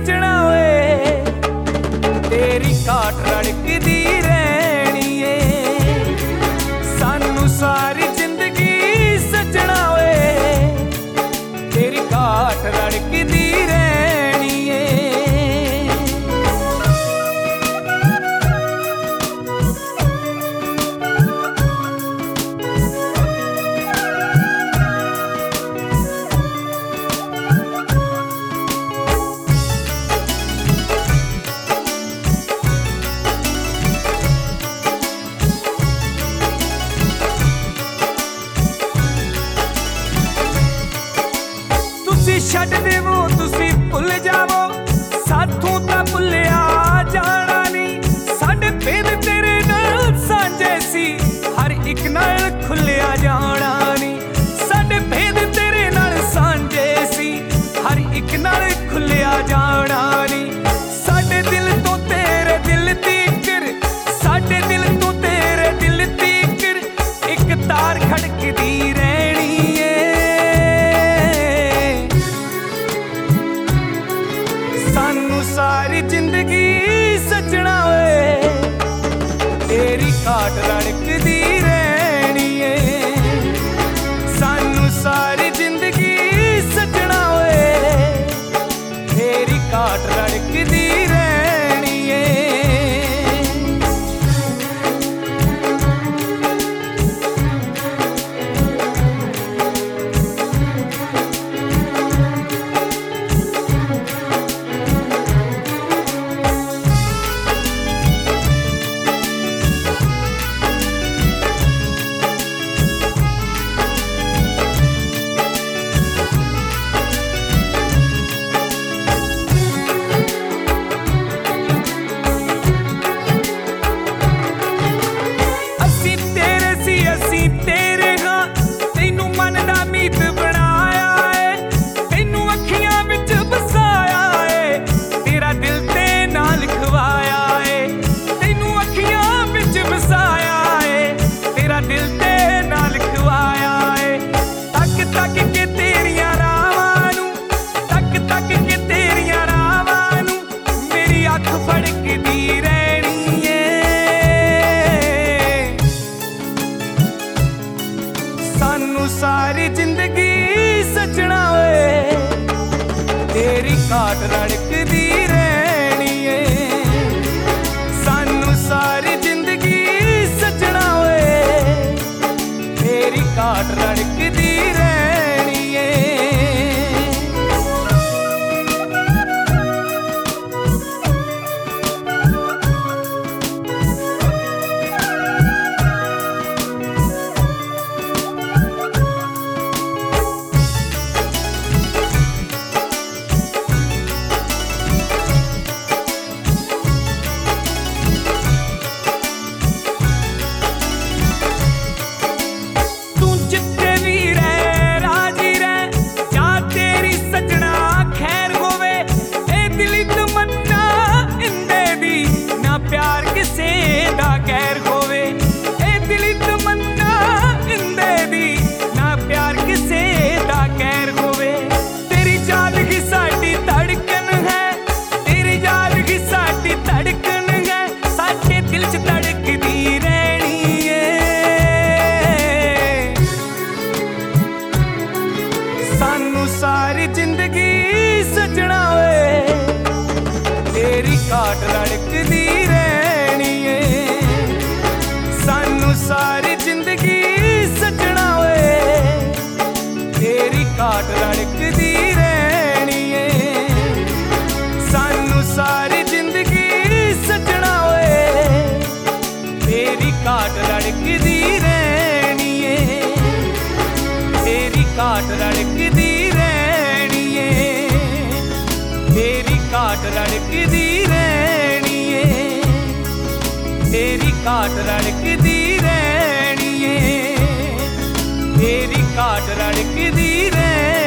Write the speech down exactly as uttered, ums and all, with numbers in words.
सजना वे तेरी काट रड़कदी रहनी है सानू सारी जिंदगी सजना वे तेरी काट रड़कदी रहनी है। छड्ड देवो तुसी भुल जावो साथों तां भुलिया जाना नहीं साडे भेद तेरे नाल सांझे सी हर एक नाल खुलिया जाना नहीं साडे भेद तेरे नाल सांझे सी हर एक नाल खुलिया जाना नहीं साडे दिल तो तेरे दिल तीकर साडे दिल तो तेरे दिल तीकर एक तार खड़कदी रहनी सारी जिंदगी सजना वे तेरी काट रड़कदी रहनी है सानू सारी जिंदगी सजना वे तेरी काट रड़कदी रहनी है। सारी जिंदगी सजना वे तेरी काट रड़कदी रहनी है सानू सारी जिंदगी सजना वे तेरी काट रड़कदी रहनी है। सारी जिंदगी सजना वे तेरी काट रड़कदी रहनी है सानू सारी जिंदगी सजना वे तेरी काट रड़कदी रहनी है सानू सारी जिंदगी सजना वे तेरी काट रड़कदी रहनी है तेरी काट रड़कदी काट रड़कदी रहनी है तेरी काट रड़कदी रहनी है तेरी काट रड़कदी रहनी।